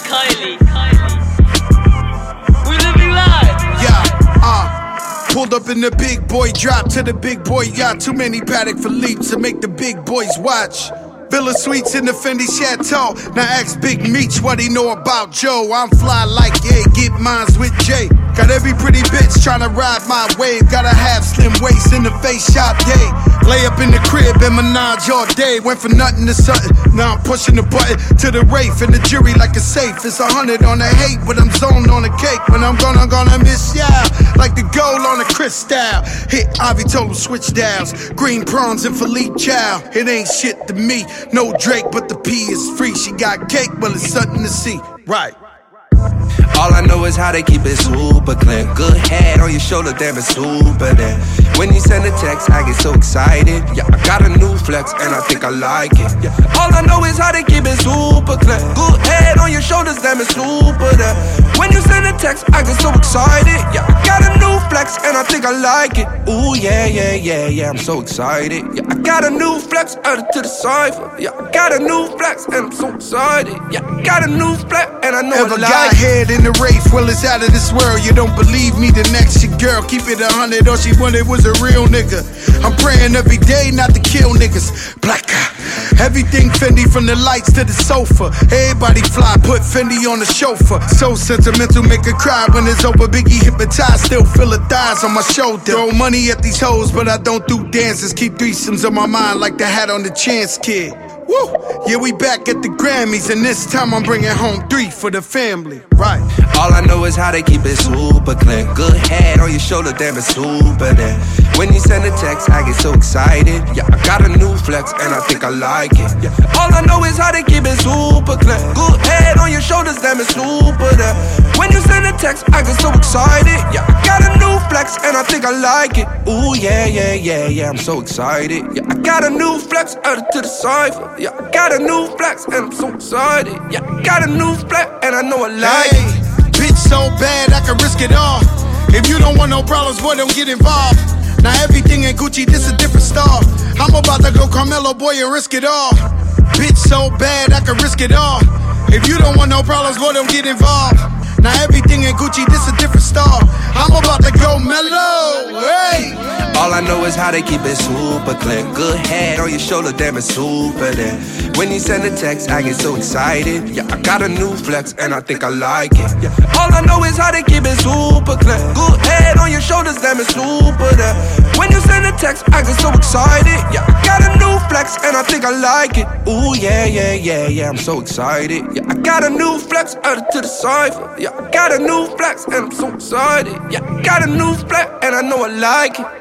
Kylie. We living life. Yeah, pulled up in the big boy drop to the big boy yacht. Too many Patek Philippe to make the big boys watch. Villa Suites in the Fendi Chateau. Now ask Big Meech what he know about Joe. I'm fly like yeah, get mines with Jay. Got every pretty bitch tryna ride my wave. Gotta have slim waist in the face shot day. Lay up in the crib and menage all day. Went from nothing to something. Now I'm pushing the button to the Wraith and the jury like a safe. It's 100 on the hate, but I'm zoned on the cake. When I'm gonna miss ya like the gold on the crystal. Hit Ivy told him switch dials. Green prawns and Philippe Chow. It ain't shit to me. No Drake, but the P is free. She got cake, well it's something to see. Right. All I know is how they keep it super clear. Good head on your shoulder, damn it's super there. When you send a text, I get so excited. Yeah, I got a new flex and I think I like it. Yeah, all I know is how they keep it super clear. Good head on your shoulders, damn it's super there. When you send a text, I get so excited. Yeah, I got a new flex and I think I like it. Ooh, yeah, I'm so excited. Yeah, I got a new flex, added to the cipher. Yeah, I got a new flex and I'm so excited. Yeah, I got a new flex and I know I like it. Head in the Wraith, well it's out of this world. You don't believe me, the next your girl. Keep it 100, all she wanted was a real nigga. I'm praying every day not to kill niggas. Black guy, everything Fendi from the lights to the sofa. Everybody fly, put Fendi on the chauffeur. So sentimental, make her cry when it's over. Biggie hypnotized, still feel her thighs on my shoulder. Throw money at these hoes, but I don't do dances. Keep threesomes on my mind like the hat on the Chance Kid. Woo! Yeah, we back at the Grammys, and this time I'm bringing home 3 for the family. Right. All I know is how they keep it super clear. Good head on your shoulder, damn it's super there. When you send a text, I get so excited. Yeah, I got a new flex and I think I like it. Yeah, all I know is how they keep it super clear. Good head on your shoulders, damn it's super there. When you send a text, I get so excited. Yeah, I got a new flex and I think I like it. Ooh, yeah, I'm so excited. Yeah, I got a new flex added to the cipher. Yeah, I got a new flex and I'm so excited. Yeah, I got a new flex and I know I like it. Bitch so bad I can risk it all. If you don't want no problems, boy, don't get involved. Now everything in Gucci, this a different star. I'm about to go Carmelo, boy, and risk it all. Bitch so bad I can risk it all. If you don't want no problems, boy, don't get involved. Now everything in Gucci, this a different star. I'm about to go mellow, hey. All I know is how they keep it super clear. Good head on your shoulder, damn it's super there. When you send a text, I get so excited. Yeah, I got a new flex and I think I like it. Yeah, all I know is how they keep it super clear. Good head on your shoulders, damn it's super there. When you send a text, I get so excited. Yeah, I got a new flex and I think I like it. Ooh, yeah, I'm so excited. Yeah, I got a new flex added to the cipher. Yeah, I got a new flex and I'm so excited. Yeah, I got a new flex and I know I like it.